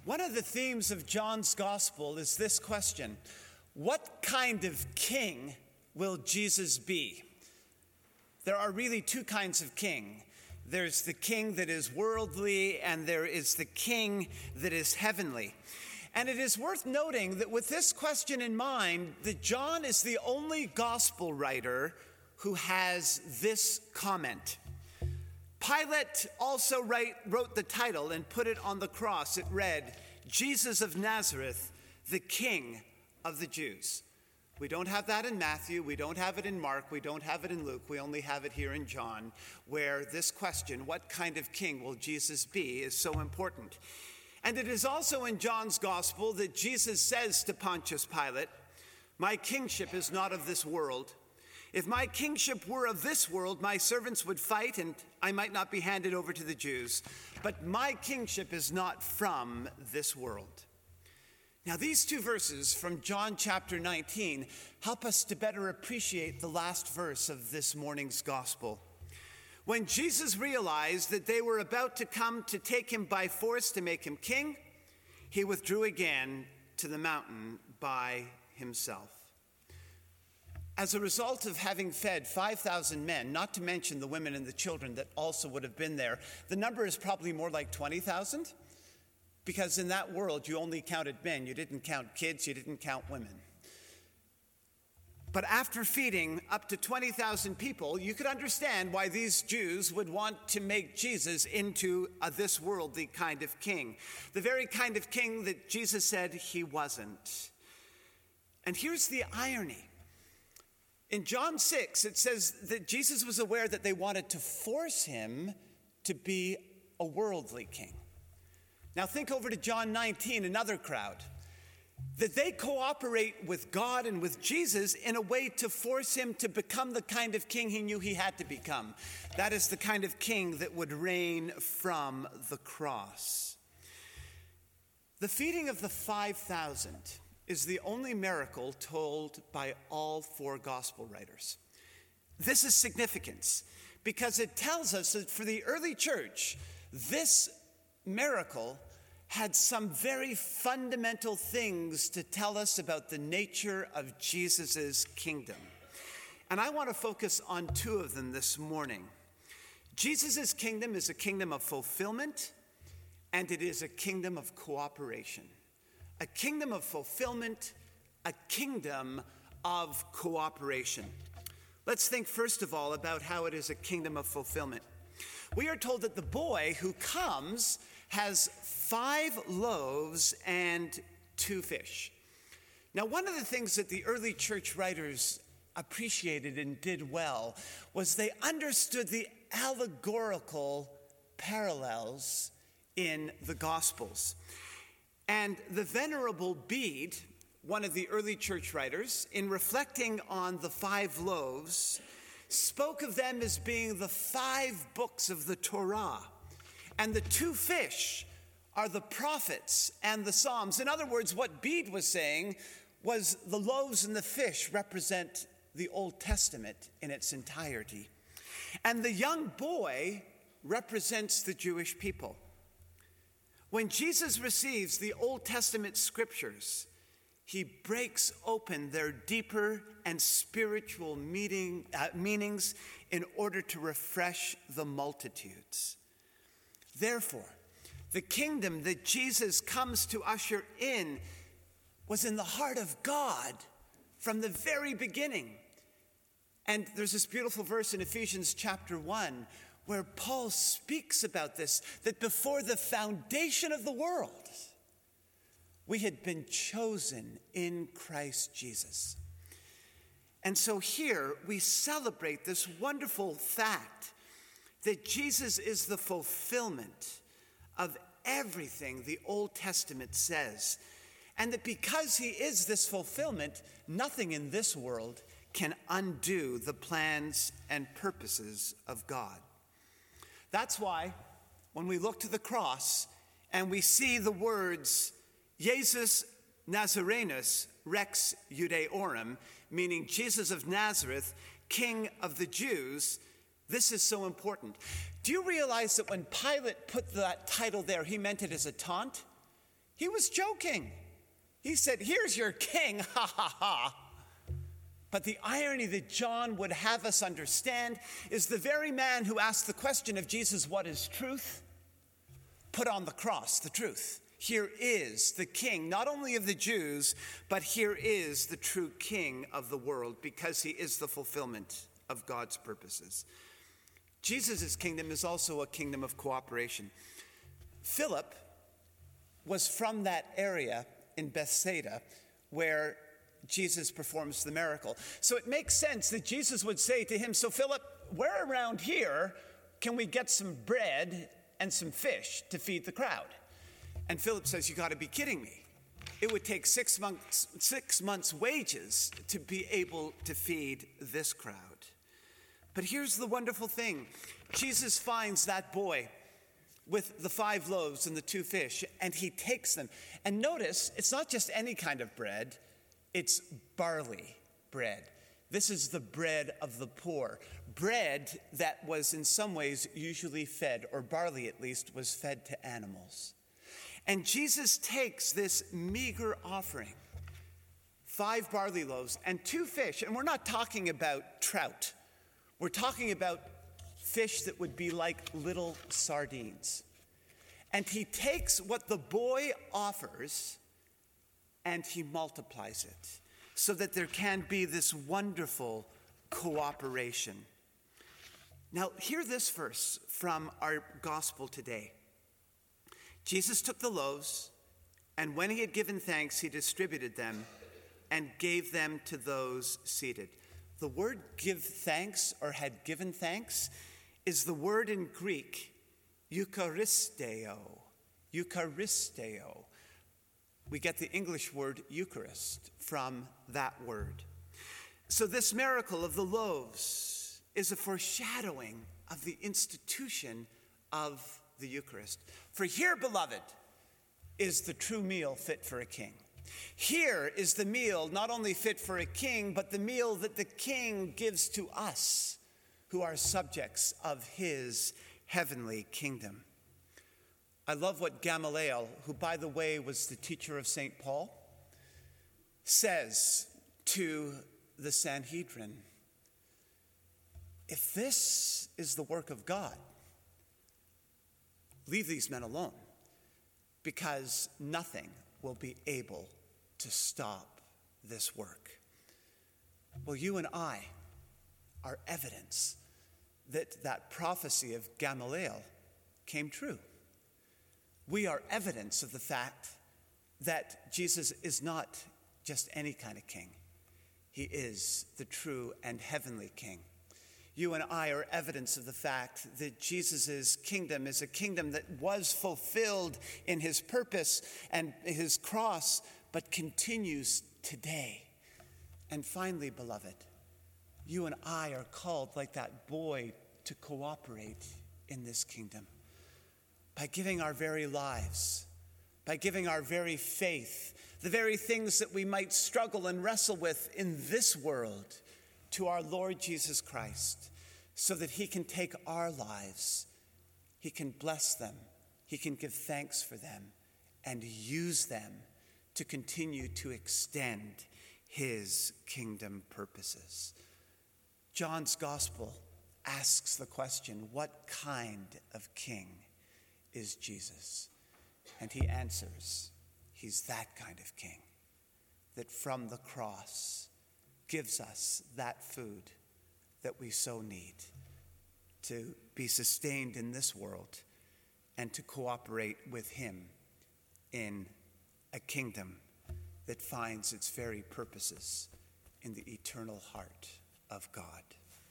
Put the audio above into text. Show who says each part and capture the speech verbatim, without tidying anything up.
Speaker 1: One of the themes of John's gospel is this question: what kind of king will Jesus be? There are really two kinds of king. There's the king that is worldly, and there is the king that is heavenly. And it is worth noting that with this question in mind, that John is the only gospel writer who has this comment. Pilate also write, wrote the title and put it on the cross. It read, Jesus of Nazareth, the King of the Jews. We don't have that in Matthew, we don't have it in Mark, we don't have it in Luke, we only have it here in John, where this question, what kind of king will Jesus be, is so important. And it is also in John's gospel that Jesus says to Pontius Pilate, my kingship is not of this world. If my kingship were of this world, my servants would fight and I might not be handed over to the Jews. But my kingship is not from this world. Now, these two verses from John chapter nineteen help us to better appreciate the last verse of this morning's gospel. When Jesus realized that they were about to come to take him by force to make him king, he withdrew again to the mountain by himself. As a result of having fed five thousand men, not to mention the women and the children that also would have been there, the number is probably more like twenty thousand, because in that world you only counted men, you didn't count kids, you didn't count women. But after feeding up to twenty thousand people, you could understand why these Jews would want to make Jesus into a this worldly kind of king, the very kind of king that Jesus said he wasn't. And here's the irony. In John six, it says that Jesus was aware that they wanted to force him to be a worldly king. Now think over to John nineteen, another crowd, that they cooperate with God and with Jesus in a way to force him to become the kind of king he knew he had to become. That is the kind of king that would reign from the cross. The feeding of the five thousand is the only miracle told by all four gospel writers. This is significant because it tells us that for the early church, this miracle had some very fundamental things to tell us about the nature of Jesus' kingdom. And I want to focus on two of them this morning. Jesus' kingdom is a kingdom of fulfillment, and it is a kingdom of cooperation. A kingdom of fulfillment, a kingdom of cooperation. Let's think first of all about how it is a kingdom of fulfillment. We are told that the boy who comes has five loaves and two fish. Now, one of the things that the early church writers appreciated and did well was they understood the allegorical parallels in the Gospels. And the Venerable Bede, one of the early church writers, in reflecting on the five loaves, spoke of them as being the five books of the Torah. And the two fish are the prophets and the Psalms. In other words, what Bede was saying was the loaves and the fish represent the Old Testament in its entirety. And the young boy represents the Jewish people. When Jesus receives the Old Testament scriptures, he breaks open their deeper and spiritual meaning, uh, meanings in order to refresh the multitudes. Therefore, the kingdom that Jesus comes to usher in was in the heart of God from the very beginning. And there's this beautiful verse in Ephesians chapter one where Paul speaks about this, that before the foundation of the world, we had been chosen in Christ Jesus. And so here we celebrate this wonderful fact that Jesus is the fulfillment of everything the Old Testament says. And that because he is this fulfillment, nothing in this world can undo the plans and purposes of God. That's why when we look to the cross and we see the words, Jesus Nazarenus Rex Judaeorum, meaning Jesus of Nazareth, King of the Jews, this is so important. Do you realize that when Pilate put that title there, he meant it as a taunt? He was joking. He said, here's your king, ha ha ha. But the irony that John would have us understand is the very man who asked the question of Jesus, what is truth? Put on the cross the truth. Here is the king, not only of the Jews, but here is the true king of the world, because he is the fulfillment of God's purposes. Jesus' kingdom is also a kingdom of cooperation. Philip was from that area in Bethsaida where Jesus performs the miracle. So it makes sense that Jesus would say to him, so Philip, where around here can we get some bread and some fish to feed the crowd? And Philip says, you got to be kidding me. It would take six months, six months' wages to be able to feed this crowd. But here's the wonderful thing. Jesus finds that boy with the five loaves and the two fish, and he takes them. And notice, it's not just any kind of bread, it's barley bread. This is the bread of the poor. Bread that was in some ways usually fed, or barley at least, was fed to animals. And Jesus takes this meager offering, five barley loaves and two fish, and we're not talking about trout. We're talking about fish that would be like little sardines. And he takes what the boy offers and he multiplies it so that there can be this wonderful cooperation. Now, hear this verse from our gospel today. Jesus took the loaves, and when he had given thanks, he distributed them and gave them to those seated. The word give thanks, or had given thanks, is the word in Greek, Eucharisteo. Eucharisteo. We get the English word Eucharist from that word. So this miracle of the loaves is a foreshadowing of the institution of the Eucharist. For here, beloved, is the true meal fit for a king. Here is the meal not only fit for a king, but the meal that the king gives to us who are subjects of his heavenly kingdom. I love what Gamaliel, who by the way was the teacher of Saint Paul, says to the Sanhedrin. If this is the work of God, leave these men alone, because nothing will be able to stop this work. Well, you and I are evidence that that prophecy of Gamaliel came true. We are evidence of the fact that Jesus is not just any kind of king. He is the true and heavenly king. You and I are evidence of the fact that Jesus' kingdom is a kingdom that was fulfilled in his purpose and his cross, but continues today. And finally, beloved, you and I are called, like that boy, to cooperate in this kingdom by giving our very lives, by giving our very faith, the very things that we might struggle and wrestle with in this world, to our Lord Jesus Christ, so that he can take our lives, he can bless them, he can give thanks for them, and use them to continue to extend his kingdom purposes. John's gospel asks the question, what kind of king is Jesus? And he answers, he's that kind of king that from the cross gives us that food that we so need to be sustained in this world and to cooperate with him in a kingdom that finds its very purposes in the eternal heart of God.